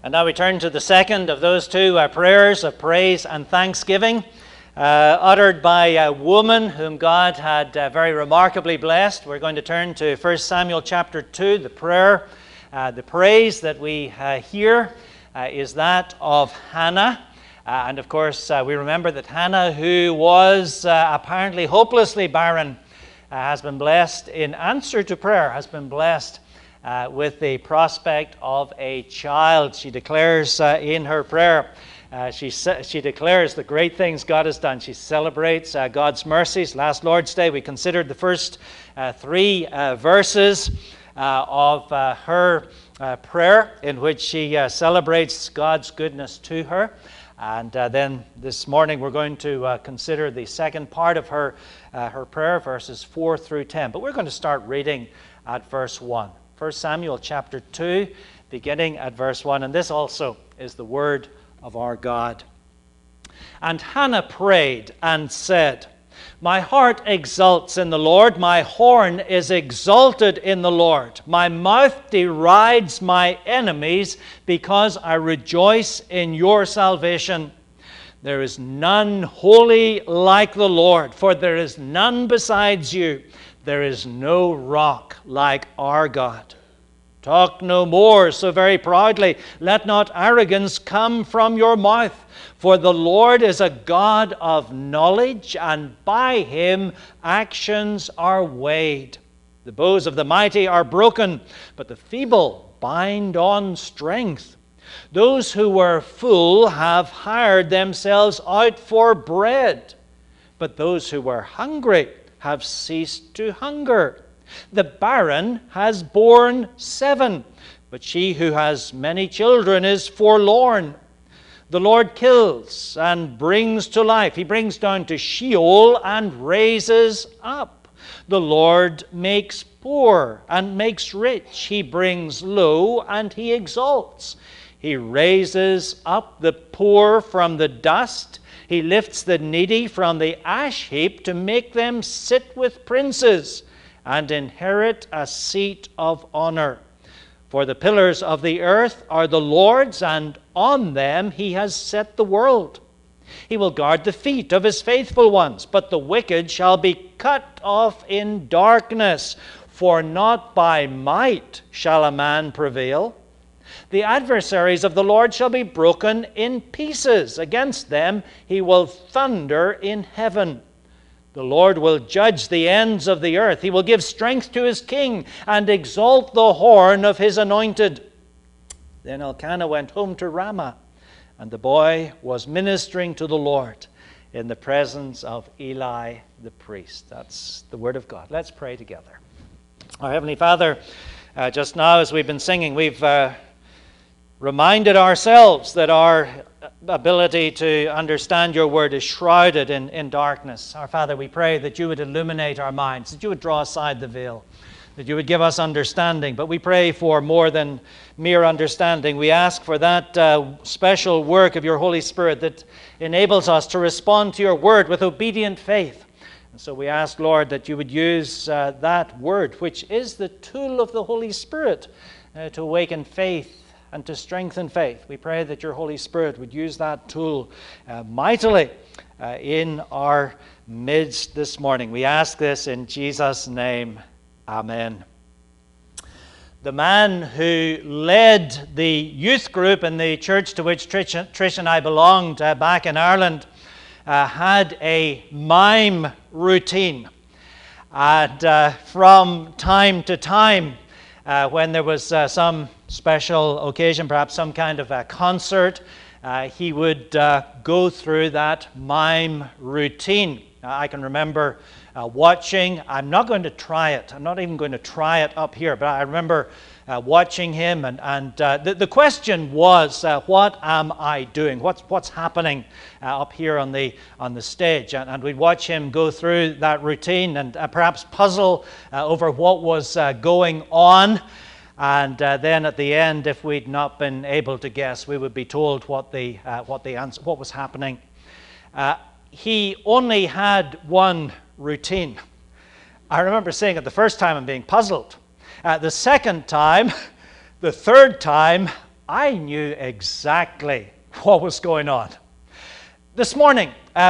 And now we turn to the second of those two prayers of praise and thanksgiving, uttered by a woman whom God had very remarkably blessed. We're going to turn to 1 Samuel chapter 2. The prayer, the praise that we hear is that of Hannah. And of course, we remember that Hannah, who was apparently hopelessly barren, has been blessed in answer to prayer, has been blessed with the prospect of a child. She declares in her prayer, she declares the great things God has done. She celebrates God's mercies. Last Lord's Day, we considered the first three verses of her prayer, in which she celebrates God's goodness to her. And then this morning we're going to consider the second part of her prayer, verses 4 through 10. But we're going to start reading at verse 1. 1 Samuel chapter 2, beginning at verse 1. And this also is the word of our God. And Hannah prayed and said, "My heart exults in the Lord, my horn is exalted in the Lord. My mouth derides my enemies because I rejoice in your salvation. There is none holy like the Lord, for there is none besides you. There is no rock like our God. Talk no more so very proudly. Let not arrogance come from your mouth. For the Lord is a God of knowledge, and by him actions are weighed. The bows of the mighty are broken, but the feeble bind on strength. Those who were full have hired themselves out for bread, but those who were hungry have ceased to hunger. The barren has borne 7, but she who has many children is forlorn. The Lord kills and brings to life. He brings down to Sheol and raises up. The Lord makes poor and makes rich. He brings low and he exalts. He raises up the poor from the dust. He lifts the needy from the ash heap to make them sit with princes and inherit a seat of honor. For the pillars of the earth are the Lord's, and on them he has set the world. He will guard the feet of his faithful ones, but the wicked shall be cut off in darkness, for not by might shall a man prevail. The adversaries of the Lord shall be broken in pieces. Against them he will thunder in heaven. The Lord will judge the ends of the earth. He will give strength to his king and exalt the horn of his anointed." Then Elkanah went home to Ramah, and the boy was ministering to the Lord in the presence of Eli the priest. That's the word of God. Let's pray together. Our Heavenly Father, just now as we've been singing, we've reminded ourselves that our ability to understand your word is shrouded in darkness. Our Father, we pray that you would illuminate our minds, that you would draw aside the veil, that you would give us understanding. But we pray for more than mere understanding. We ask for that special work of your Holy Spirit that enables us to respond to your word with obedient faith. And so we ask, Lord, that you would use that word, which is the tool of the Holy Spirit, to awaken faith and to strengthen faith. We pray that your Holy Spirit would use that tool mightily in our midst this morning. We ask this in Jesus' name. Amen. The man who led the youth group in the church to which Trish and I belonged back in Ireland had a mime routine. And from time to time, when there was some special occasion, perhaps some kind of a concert, he would go through that mime routine. I can remember watching. I'm not going to try it. I'm not even going to try it up here, but I remember watching him, and the question was, what am I doing? What's happening up here on the stage? And we'd watch him go through that routine and perhaps puzzle over what was going on. And then at the end, if we'd not been able to guess, we would be told what was happening. He only had one routine. I remember seeing it the first time and being puzzled. The second time, the third time, I knew exactly what was going on. This morning,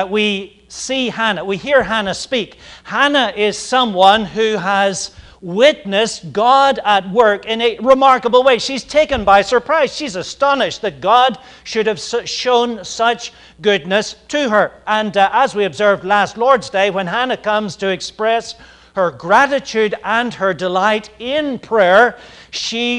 we see Hannah. We hear Hannah speak. Hannah is someone who has witnessed God at work in a remarkable way. She's taken by surprise. She's astonished that God should have shown such goodness to her. And as we observed last Lord's Day, when Hannah comes to express her gratitude and her delight in prayer, she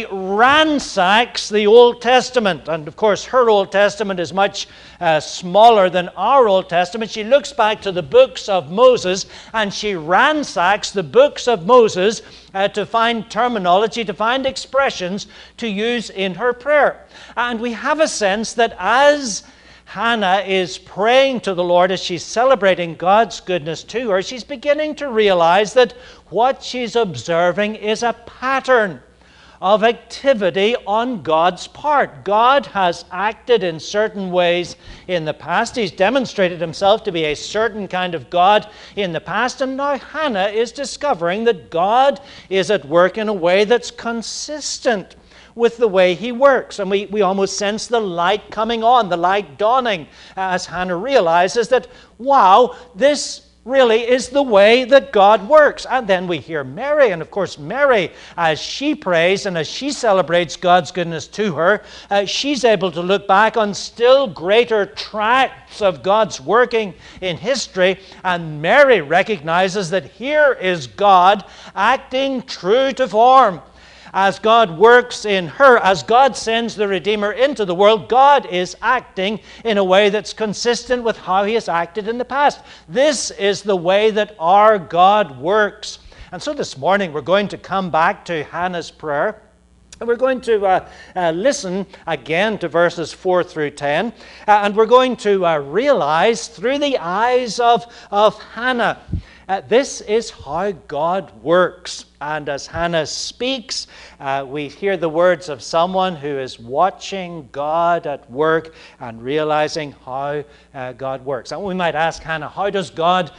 ransacks the Old Testament. And of course, her Old Testament is much smaller than our Old Testament. She looks back to the books of Moses, and she ransacks the books of Moses to find terminology, to find expressions to use in her prayer. And we have a sense that as Hannah is praying to the Lord, as she's celebrating God's goodness to her, she's beginning to realize that what she's observing is a pattern of activity on God's part. God has acted in certain ways in the past. He's demonstrated himself to be a certain kind of God in the past, and now Hannah is discovering that God is at work in a way that's consistent with the way he works. And we almost sense the light coming on, the light dawning, as Hannah realizes that, wow, this really is the way that God works. And then we hear Mary, and of course Mary, as she prays and as she celebrates God's goodness to her, she's able to look back on still greater tracts of God's working in history, and Mary recognizes that here is God acting true to form. As God works in her, as God sends the Redeemer into the world, God is acting in a way that's consistent with how he has acted in the past. This is the way that our God works. And so this morning we're going to come back to Hannah's prayer. And we're going to listen again to verses 4 through 10. And we're going to realize through the eyes of Hannah, this is how God works. And as Hannah speaks, we hear the words of someone who is watching God at work and realizing how God works. And we might ask Hannah, how does God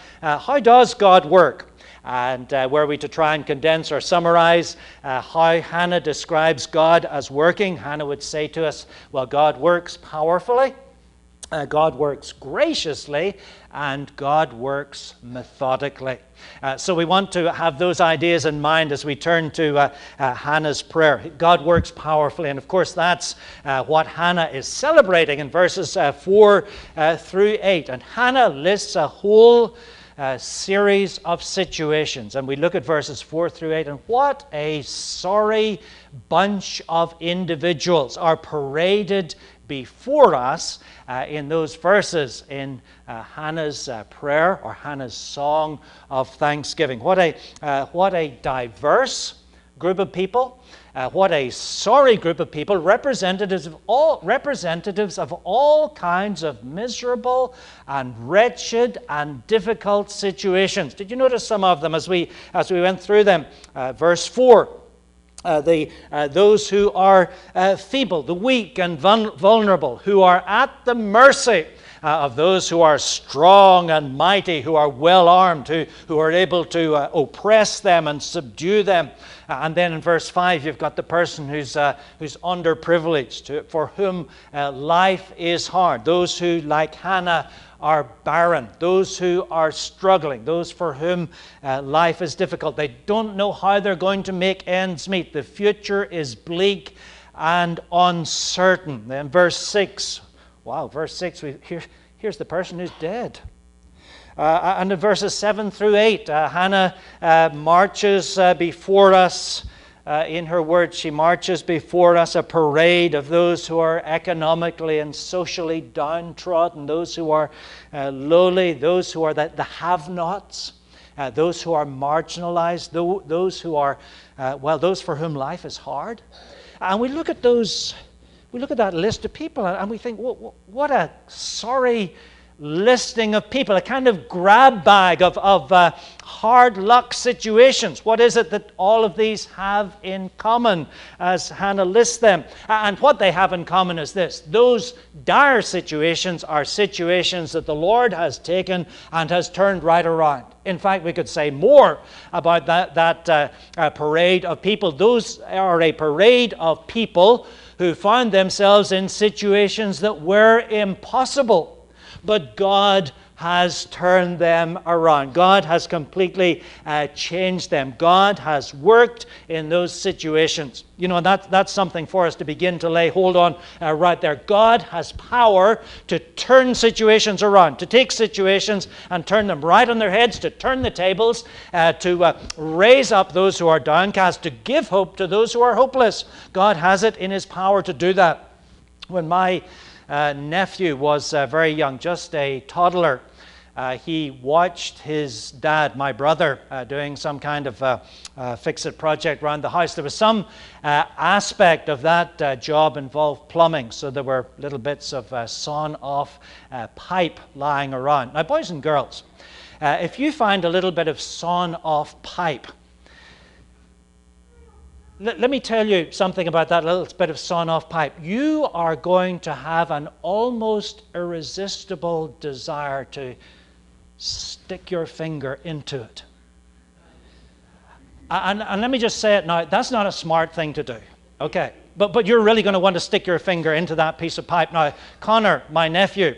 work? And were we to try and condense or summarize how Hannah describes God as working, Hannah would say to us, well, God works powerfully, God works graciously, and God works methodically. So we want to have those ideas in mind as we turn to Hannah's prayer. God works powerfully, and of course that's what Hannah is celebrating in verses 4 through 8. And Hannah lists a whole series of situations, and we look at verses 4 through 8, and what a sorry bunch of individuals are paraded before us in those verses in Hannah's prayer, or Hannah's song of thanksgiving. What a diverse group of people. What a sorry group of people, representatives of all kinds of miserable and wretched and difficult situations. Did you notice some of them as we went through them? Verse 4. Those who are feeble, the weak and vulnerable, who are at the mercy of those who are strong and mighty, who are well armed, who are able to oppress them and subdue them. And then in verse 5, you've got the person who's underprivileged, for whom life is hard. Those who, like Hannah, are barren. Those who are struggling. Those for whom life is difficult. They don't know how they're going to make ends meet. The future is bleak and uncertain. Then verse 6. Wow, verse 6, here's the person who's dead. And in verses 7 through 8, Hannah marches before us. In her words, she marches before us a parade of those who are economically and socially downtrodden, those who are lowly, those who are the have-nots, those who are marginalized, those who are, those for whom life is hard. And we look at that list of people and we think, what a sorry listing of people, a kind of grab bag of hard luck situations. What is it that all of these have in common as Hannah lists them? And what they have in common is this: those dire situations are situations that the Lord has taken and has turned right around. In fact, we could say more about that parade of people. Those are a parade of people who found themselves in situations that were impossible. But God has turned them around. God has completely changed them. God has worked in those situations. You know, that's something for us to begin to lay hold on right there. God has power to turn situations around, to take situations and turn them right on their heads, to turn the tables, to raise up those who are downcast, to give hope to those who are hopeless. God has it in His power to do that. When my nephew was very young, just a toddler, he watched his dad, my brother, doing some kind of fix-it project around the house. There was some aspect of that job involved plumbing, so there were little bits of sawn-off pipe lying around. Now, boys and girls, if you find a little bit of sawn-off pipe, let me tell you something about that little bit of sawn-off pipe. You are going to have an almost irresistible desire to stick your finger into it. And let me just say it now, that's not a smart thing to do, okay? But you're really going to want to stick your finger into that piece of pipe. Now, Connor, my nephew,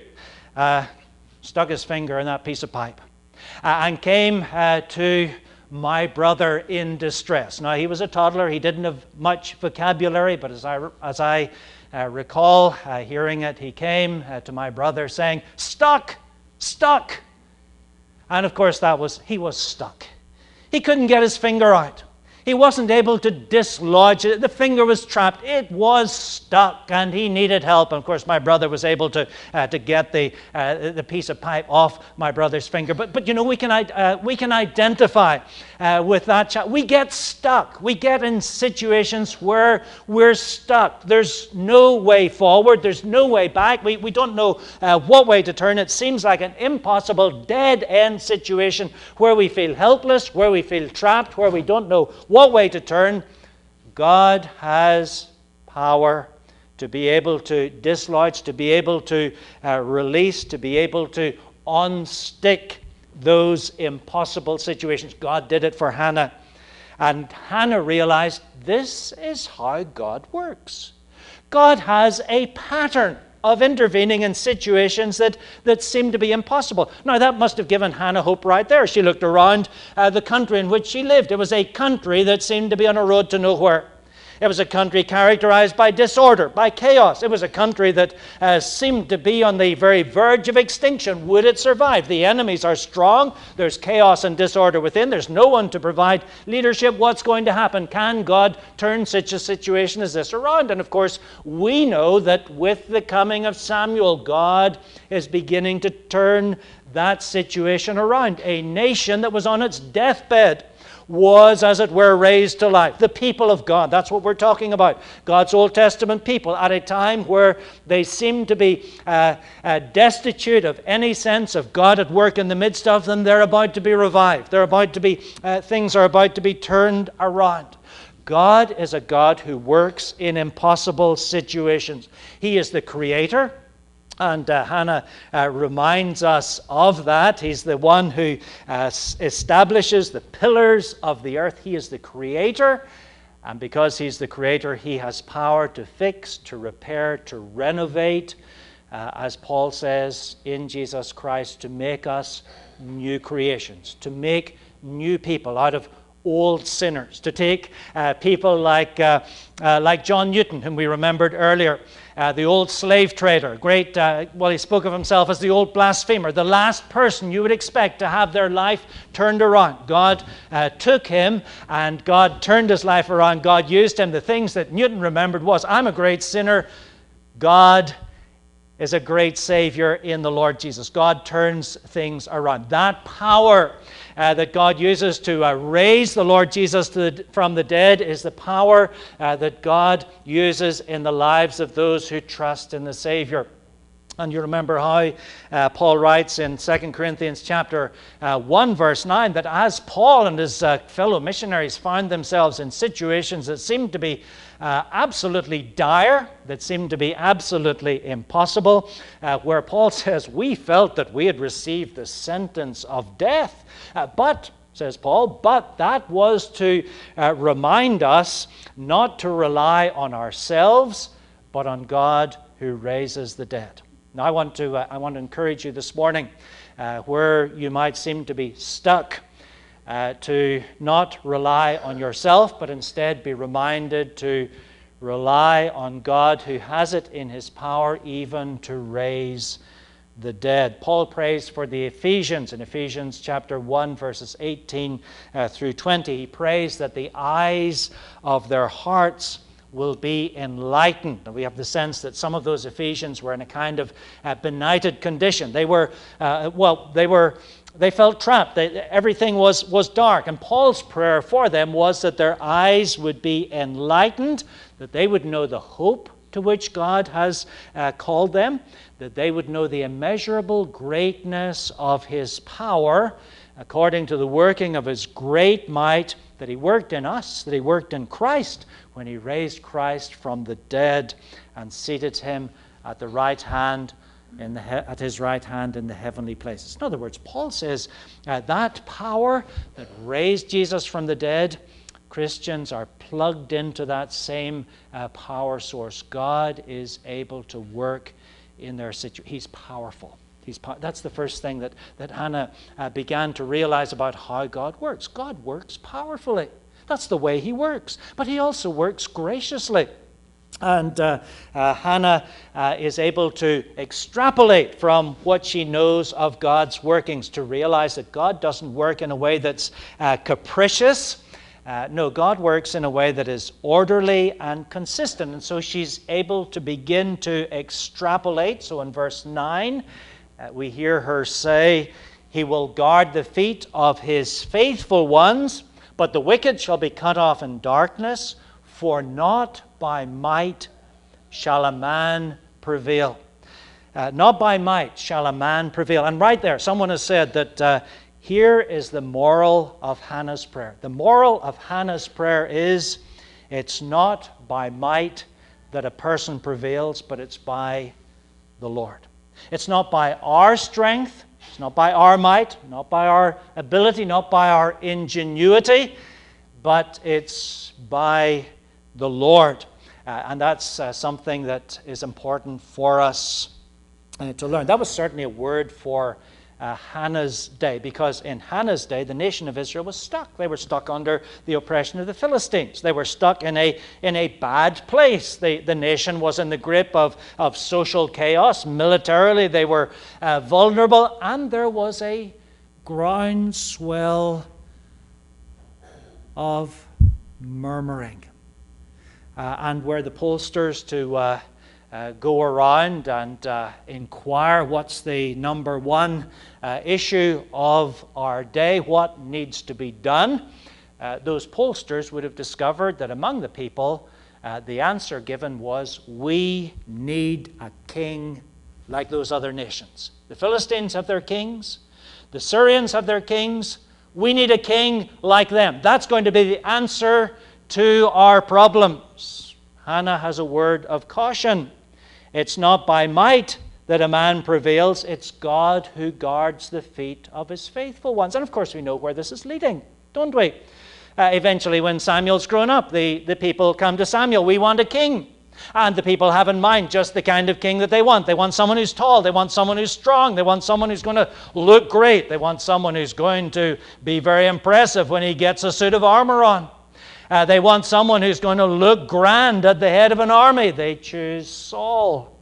stuck his finger in that piece of pipe and came to my brother in distress. Now, he was a toddler. He didn't have much vocabulary, but as I recall hearing it, he came to my brother saying, "Stuck! Stuck!" And of course, he was stuck. He couldn't get his finger out. He wasn't able to dislodge it. The finger was trapped. It was stuck, and he needed help. And of course, my brother was able to get the piece of pipe off my brother's finger. But you know, we can identify with that child. We get stuck. We get in situations where we're stuck. There's no way forward. There's no way back. We don't know what way to turn. It seems like an impossible dead-end situation where we feel helpless, where we feel trapped, where we don't know what way to turn. God has power to be able to dislodge, to be able to release, to be able to unstick those impossible situations. God did it for Hannah. And Hannah realized this is how God works. God has a pattern of intervening in situations that seem to be impossible. Now, that must have given Hannah hope right there. She looked around the country in which she lived. It was a country that seemed to be on a road to nowhere. It was a country characterized by disorder, by chaos. It was a country that seemed to be on the very verge of extinction. Would it survive? The enemies are strong. There's chaos and disorder within. There's no one to provide leadership. What's going to happen? Can God turn such a situation as this around? And of course, we know that with the coming of Samuel, God is beginning to turn that situation around. A nation that was on its deathbed was, as it were, raised to life. The people of God, that's what we're talking about. God's Old Testament people at a time where they seem to be destitute of any sense of God at work in the midst of them. They're about to be revived. Things are about to be turned around. God is a God who works in impossible situations. He is the Creator. And Hannah reminds us of that. He's the one who establishes the pillars of the earth. He is the Creator. And because He's the Creator, He has power to fix, to repair, to renovate, as Paul says in Jesus Christ, to make us new creations, to make new people out of old sinners, to take people like John Newton, whom we remembered earlier, the old slave trader, he spoke of himself as the old blasphemer, the last person you would expect to have their life turned around. God took him and God turned his life around. God used him. The things that Newton remembered was, I'm a great sinner. God is a great Savior in the Lord Jesus. God turns things around. That power that God uses to raise the Lord Jesus from the dead is the power that God uses in the lives of those who trust in the Savior. And you remember how Paul writes in 2 Corinthians chapter 1, verse 9, that as Paul and his fellow missionaries found themselves in situations that seemed to be absolutely dire, that seemed to be absolutely impossible, where Paul says, we felt that we had received the sentence of death. But, says Paul, but that was to remind us not to rely on ourselves, but on God who raises the dead. Now, I want to encourage you this morning, where you might seem to be stuck, to not rely on yourself, but instead be reminded to rely on God who has it in his power even to raise the dead. Paul prays for the Ephesians in Ephesians chapter 1, verses 18 through 20. He prays that the eyes of their hearts will be enlightened. And we have the sense that some of those Ephesians were in a kind of benighted condition. They felt trapped. Everything was dark. And Paul's prayer for them was that their eyes would be enlightened, that they would know the hope to which God has called them, that they would know the immeasurable greatness of his power according to the working of his great might that he worked in us, that he worked in Christ when he raised Christ from the dead and seated him at the right hand at his right hand in the heavenly places. In other words, Paul says that power that raised Jesus from the dead, Christians are plugged into that same power source. God is able to work in their situation. He's powerful. That's the first thing that Hannah began to realize about how God works. God works powerfully. That's the way he works. But he also works graciously. And Hannah is able to extrapolate from what she knows of God's workings to realize that God doesn't work in a way that's capricious. No, God works in a way that is orderly and consistent. And so she's able to begin to extrapolate. So in verse 9, we hear her say, "He will guard the feet of his faithful ones, but the wicked shall be cut off in darkness, for not by might shall a man prevail." Not by might shall a man prevail. And right there, someone has said that here is the moral of Hannah's prayer. The moral of Hannah's prayer is, it's not by might that a person prevails, but it's by the Lord. It's not by our strength, it's not by our might, not by our ability, not by our ingenuity, but it's by the Lord. And that's something that is important for us to learn. That was certainly a word for Hannah's day, because in Hannah's day, the nation of Israel was stuck. They were stuck under the oppression of the Philistines. They were stuck in a bad place. The nation was in the grip of social chaos. Militarily, they were vulnerable, and there was a groundswell of murmuring. And were the pollsters to go around and inquire what's the number one issue of our day, what needs to be done, those pollsters would have discovered that among the people, the answer given was, we need a king like those other nations. The Philistines have their kings. The Syrians have their kings. We need a king like them. That's going to be the answer to our problems. Hannah has a word of caution. It's not by might that a man prevails. It's God who guards the feet of his faithful ones. And of course we know where this is leading, don't we? Eventually when Samuel's grown up, the people come to Samuel. We want a king. And the people have in mind just the kind of king that they want. They want someone who's tall. They want someone who's strong. They want someone who's going to look great. They want someone who's going to be very impressive when he gets a suit of armor on. They want someone who's going to look grand at the head of an army. They choose Saul.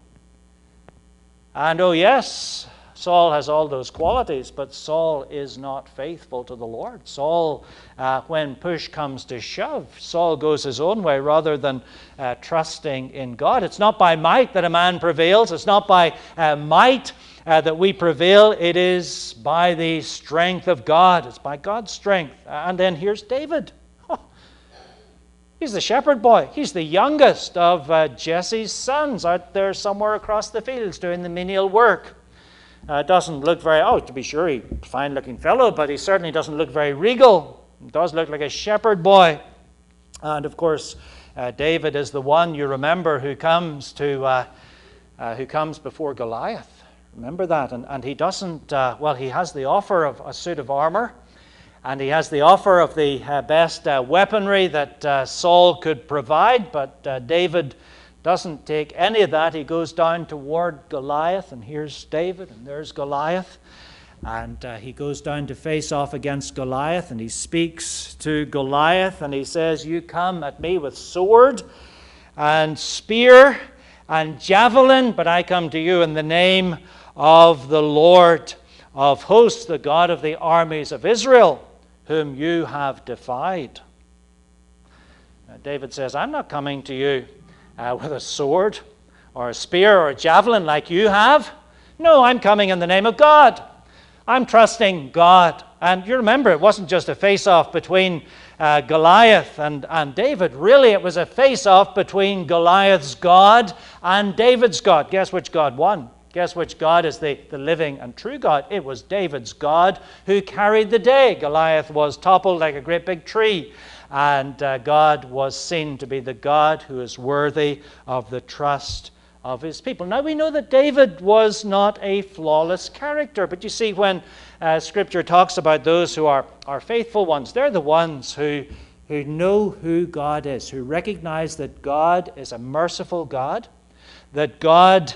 And oh yes, Saul has all those qualities, but Saul is not faithful to the Lord. Saul, when push comes to shove, Saul goes his own way rather than trusting in God. It's not by might that a man prevails. It's not by might that we prevail. It is by the strength of God. It's by God's strength. And then here's David. He's the shepherd boy. He's the youngest of Jesse's sons out there somewhere across the fields doing the menial work. Doesn't look very, to be sure, he's a fine-looking fellow, but he certainly doesn't look very regal. He does look like a shepherd boy. And of course, David is the one, you remember, who comes before Goliath. Remember that. And he doesn't, he has the offer of a suit of armor. And he has the offer of the best weaponry that Saul could provide, but David doesn't take any of that. He goes down toward Goliath, and here's David, and there's Goliath. And he goes down to face off against Goliath, and he speaks to Goliath, and he says, "You come at me with sword and spear and javelin, but I come to you in the name of the Lord of hosts, the God of the armies of Israel, whom you have defied." Now, David says, "I'm not coming to you with a sword or a spear or a javelin like you have. No, I'm coming in the name of God. I'm trusting God." And you remember, it wasn't just a face-off between Goliath and David. Really, it was a face-off between Goliath's God and David's God. Guess which God won? Guess which God is the living and true God? It was David's God who carried the day. Goliath was toppled like a great big tree, and God was seen to be the God who is worthy of the trust of his people. Now, we know that David was not a flawless character, but you see, when Scripture talks about those who are faithful ones, they're the ones who know who God is, who recognize that God is a merciful God, that God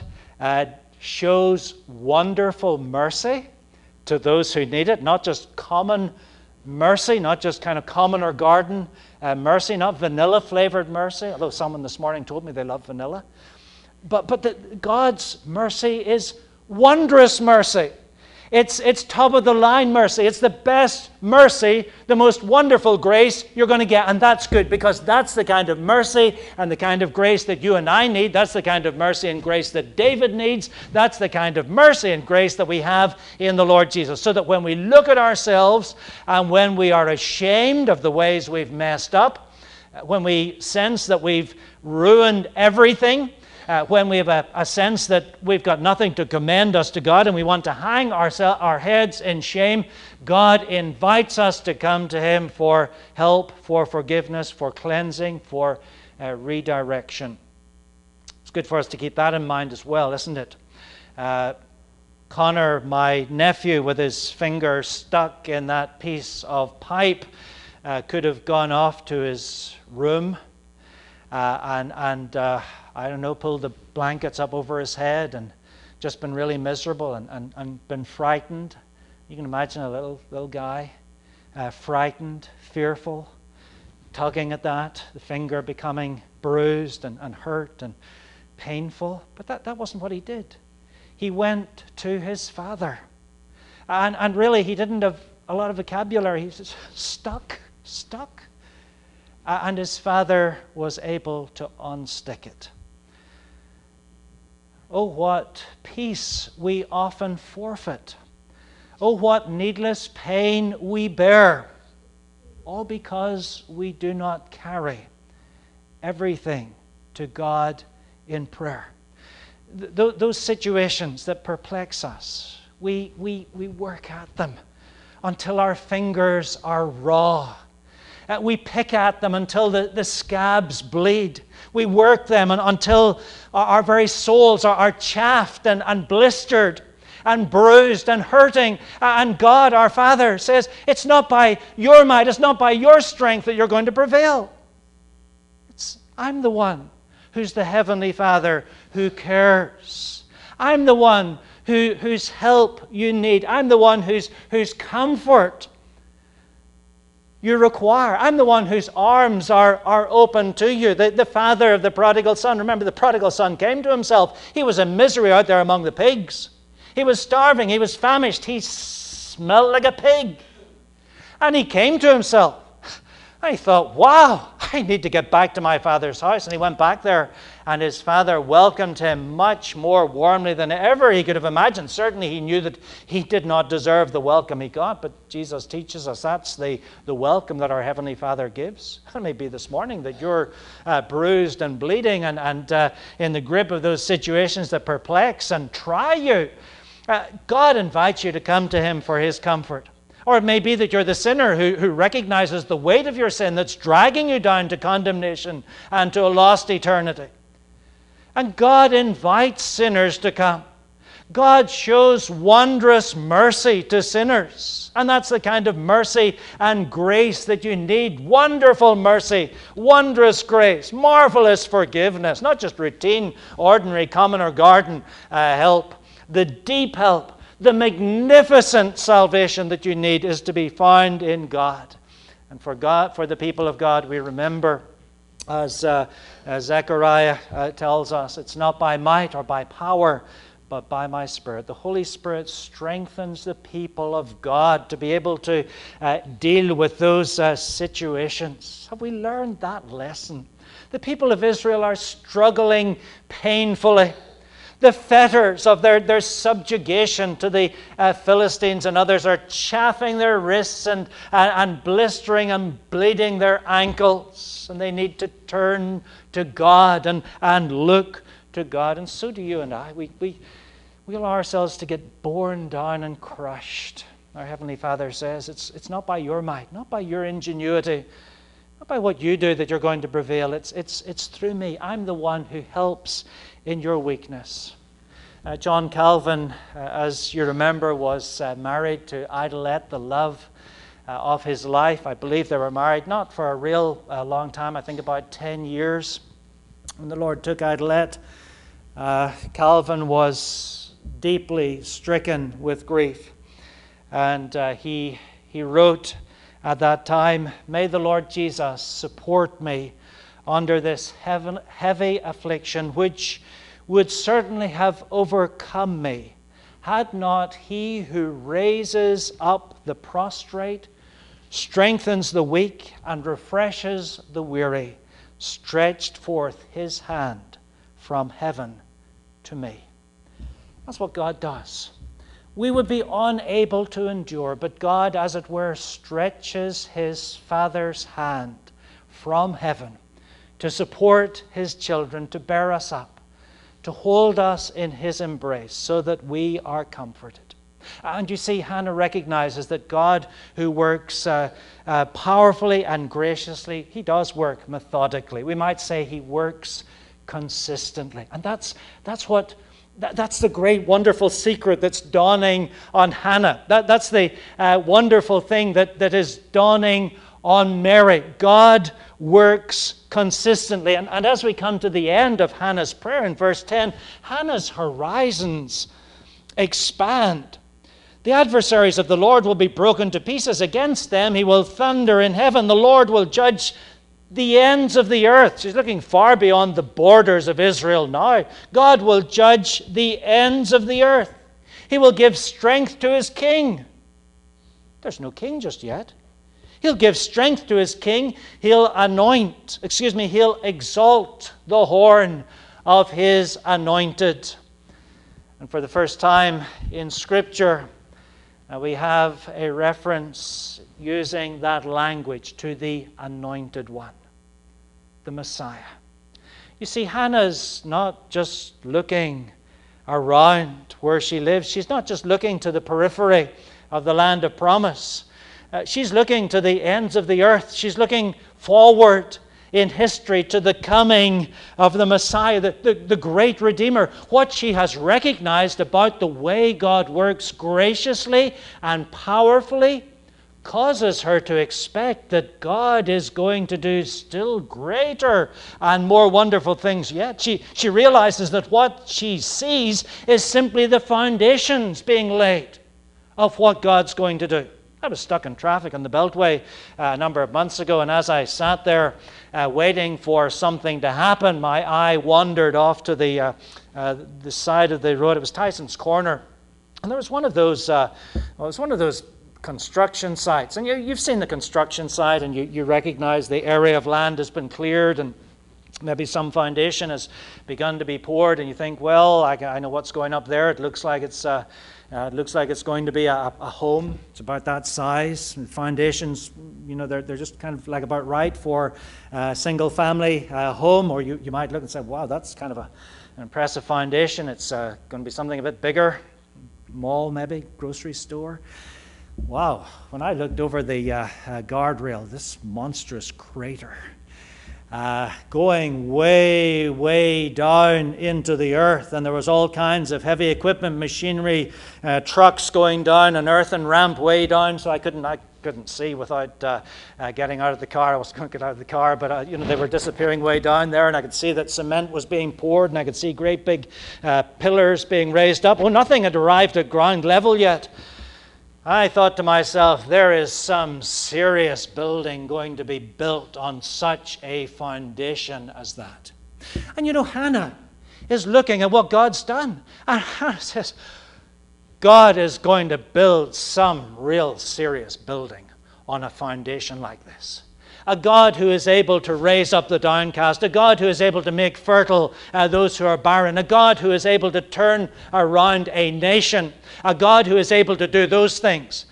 shows wonderful mercy to those who need it, not just common mercy, not just kind of common or garden mercy, not vanilla-flavored mercy, although someone this morning told me they love vanilla. But God's mercy is wondrous mercy. It's top-of-the-line mercy. It's the best mercy, the most wonderful grace you're going to get. And that's good, because that's the kind of mercy and the kind of grace that you and I need. That's the kind of mercy and grace that David needs. That's the kind of mercy and grace that we have in the Lord Jesus. So that when we look at ourselves and when we are ashamed of the ways we've messed up, when we sense that we've ruined everything, when we have a sense that we've got nothing to commend us to God and we want to hang our heads in shame, God invites us to come to Him for help, for forgiveness, for cleansing, for redirection. It's good for us to keep that in mind as well, isn't it? Connor, my nephew, with his finger stuck in that piece of pipe, could have gone off to his room and I don't know, pulled the blankets up over his head and just been really miserable and been frightened. You can imagine a little guy, frightened, fearful, tugging at that, the finger becoming bruised and hurt and painful. But that wasn't what he did. He went to his father. And really, he didn't have a lot of vocabulary. He was just stuck. And his father was able to unstick it. Oh, what peace we often forfeit. Oh, what needless pain we bear. All because we do not carry everything to God in prayer. Those situations that perplex us, we work at them until our fingers are raw. We pick at them until the scabs bleed. We work them until our very souls are chafed and blistered and bruised and hurting. And God, our Father, says, it's not by your might, it's not by your strength that you're going to prevail. I'm the one who's the Heavenly Father who cares. I'm the one whose help you need. I'm the one whose comfort you require. I'm the one whose arms are open to you. The father of the prodigal son. Remember, the prodigal son came to himself. He was in misery out there among the pigs. He was starving. He was famished. He smelled like a pig. And he came to himself. And he thought, wow, I need to get back to my father's house. And he went back there, and his father welcomed him much more warmly than ever he could have imagined. Certainly he knew that he did not deserve the welcome he got, but Jesus teaches us that's the welcome that our Heavenly Father gives. It may be this morning that you're bruised and bleeding and in the grip of those situations that perplex and try you. God invites you to come to Him for His comfort. Or it may be that you're the sinner who recognizes the weight of your sin that's dragging you down to condemnation and to a lost eternity. And God invites sinners to come. God shows wondrous mercy to sinners. And that's the kind of mercy and grace that you need. Wonderful mercy, wondrous grace, marvelous forgiveness. Not just routine, ordinary, common or garden help. The deep help, the magnificent salvation that you need is to be found in God. And for the people of God, we remember, as Zechariah tells us, it's not by might or by power, but by my Spirit. The Holy Spirit strengthens the people of God to be able to deal with those situations. Have we learned that lesson? The people of Israel are struggling painfully. The fetters of their subjugation to the Philistines and others are chafing their wrists and blistering and bleeding their ankles. And they need to turn to God and look to God. And so do you and I. We allow ourselves to get borne down and crushed. Our Heavenly Father says it's not by your might, not by your ingenuity, not by what you do that you're going to prevail. It's through me. I'm the one who helps in your weakness. John Calvin, as you remember, was married to Idelette, the love of his life. I believe they were married not for a real long time, I think about 10 years. When the Lord took Idelette, Calvin was deeply stricken with grief. And he wrote at that time, "May the Lord Jesus support me under this heavy affliction, which would certainly have overcome me, had not He who raises up the prostrate, strengthens the weak, and refreshes the weary, stretched forth His hand from heaven to me." That's what God does. We would be unable to endure, but God, as it were, stretches His Father's hand from heaven to support His children, to bear us up, to hold us in His embrace so that we are comforted. And you see, Hannah recognizes that God, who works powerfully and graciously, He does work methodically. We might say He works consistently. And that's the great, wonderful secret that's dawning on Hannah. That's the wonderful thing that is dawning on Mary. God works consistently. And as we come to the end of Hannah's prayer in verse 10, Hannah's horizons expand. The adversaries of the Lord will be broken to pieces. Against them He will thunder in heaven. The Lord will judge the ends of the earth. She's looking far beyond the borders of Israel now. God will judge the ends of the earth. He will give strength to His king. There's no king just yet. He'll give strength to His king. He'll exalt the horn of His anointed. And for the first time in Scripture, we have a reference using that language to the anointed one, the Messiah. You see, Hannah's not just looking around where she lives. She's not just looking to the periphery of the land of promise. She's looking to the ends of the earth. She's looking forward in history to the coming of the Messiah, the great Redeemer. What she has recognized about the way God works graciously and powerfully causes her to expect that God is going to do still greater and more wonderful things yet. She realizes that what she sees is simply the foundations being laid of what God's going to do. I was stuck in traffic on the Beltway a number of months ago, and as I sat there waiting for something to happen, my eye wandered off to the side of the road. It was Tyson's Corner, and there was one of those construction sites. And you've seen the construction site, and you recognize the area of land has been cleared, and maybe some foundation has begun to be poured, and you think, well, I know what's going up there. It looks like it's going to be a home. It's about that size. And foundations, they're just kind of like about right for a single-family home. Or you might look and say, wow, that's kind of an impressive foundation. It's going to be something a bit bigger. Mall, maybe, grocery store. Wow, when I looked over the guardrail, this monstrous crater going way, way down into the earth. And there was all kinds of heavy equipment, machinery, trucks going down, an earthen ramp way down. So I couldn't see without getting out of the car. I was going to get out of the car, but they were disappearing way down there, and I could see that cement was being poured, and I could see great big pillars being raised up. Well, nothing had arrived at ground level yet. I thought to myself, there is some serious building going to be built on such a foundation as that. And Hannah is looking at what God's done. And Hannah says, God is going to build some real serious building on a foundation like this. A God who is able to raise up the downcast, a God who is able to make fertile those who are barren, a God who is able to turn around a nation, a God who is able to do those things.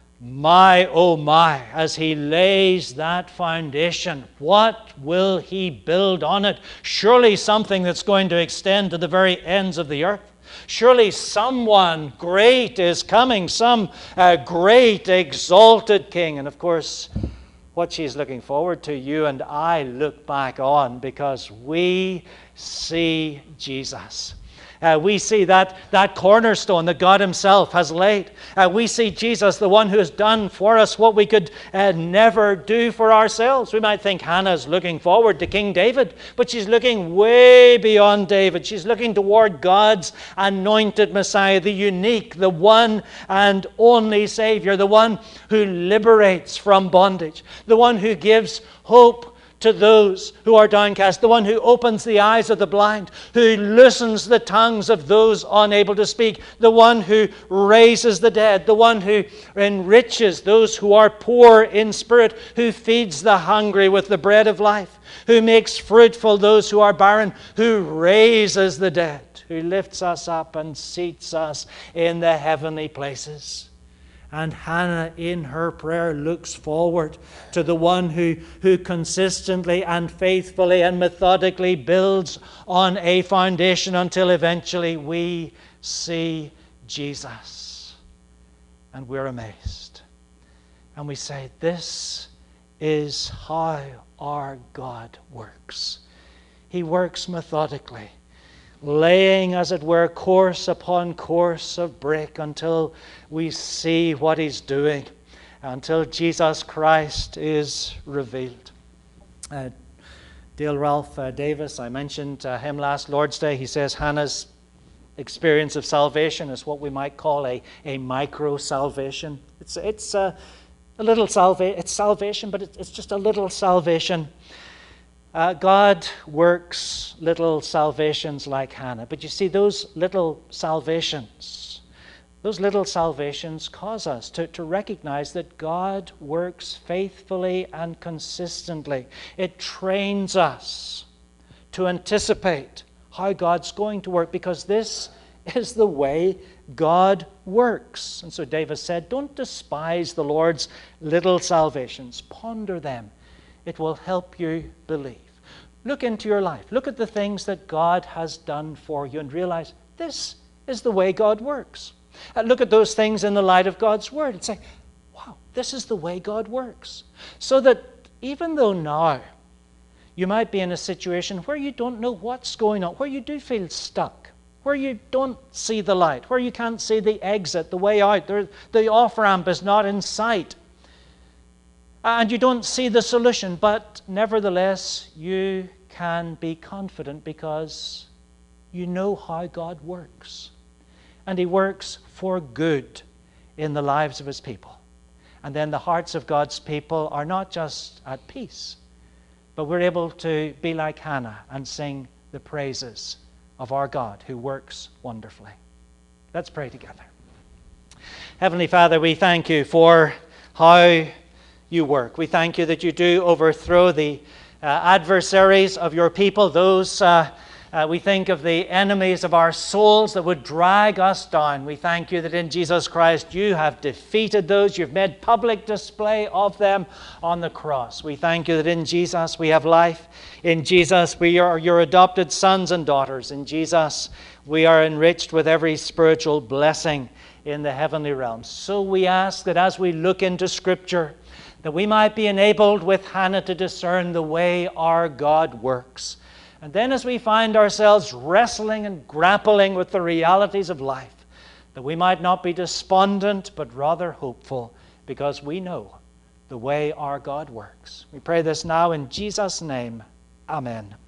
My, oh my, as he lays that foundation, what will he build on it? Surely something that's going to extend to the very ends of the earth. Surely someone great is coming, some great exalted king. And of course, what she's looking forward to, you and I look back on, because we see Jesus. We see that cornerstone that God himself has laid. We see Jesus, the one who has done for us what we could never do for ourselves. We might think Hannah's looking forward to King David, but she's looking way beyond David. She's looking toward God's anointed Messiah, the unique, the one and only Savior, the one who liberates from bondage, the one who gives hope to those who are downcast, the one who opens the eyes of the blind, who loosens the tongues of those unable to speak, the one who raises the dead, the one who enriches those who are poor in spirit, who feeds the hungry with the bread of life, who makes fruitful those who are barren, who raises the dead, who lifts us up and seats us in the heavenly places. And Hannah, in her prayer, looks forward to the one who consistently and faithfully and methodically builds on a foundation until eventually we see Jesus. And we're amazed. And we say, this is how our God works. He works methodically, laying, as it were, course upon course of brick until we see what he's doing, until Jesus Christ is revealed. Dale Ralph Davis, I mentioned him last Lord's Day. He says Hannah's experience of salvation is what we might call a micro-salvation. It's a little salvation. It's salvation, but it's just a little salvation. God works little salvations like Hannah. But you see, those little salvations cause us to recognize that God works faithfully and consistently. It trains us to anticipate how God's going to work, because this is the way God works. And so David said, don't despise the Lord's little salvations. Ponder them. It will help you believe. Look into your life. Look at the things that God has done for you and realize this is the way God works. Look at those things in the light of God's Word and say, wow, this is the way God works. So that even though now you might be in a situation where you don't know what's going on, where you do feel stuck, where you don't see the light, where you can't see the exit, the way out, the off-ramp is not in sight, and you don't see the solution, but nevertheless you can be confident because you know how God works. And he works for good in the lives of his people. And then the hearts of God's people are not just at peace, but we're able to be like Hannah and sing the praises of our God who works wonderfully. Let's pray together. Heavenly Father, we thank you for how you work. We thank you that you do overthrow the adversaries of your people, those we think of the enemies of our souls that would drag us down. We thank you that in Jesus Christ you have defeated those. You've made public display of them on the cross. We thank you that in Jesus we have life. In Jesus we are your adopted sons and daughters. In Jesus we are enriched with every spiritual blessing in the heavenly realms. So we ask that as we look into Scripture, that we might be enabled with Hannah to discern the way our God works. And then as we find ourselves wrestling and grappling with the realities of life, that we might not be despondent, but rather hopeful, because we know the way our God works. We pray this now in Jesus' name. Amen.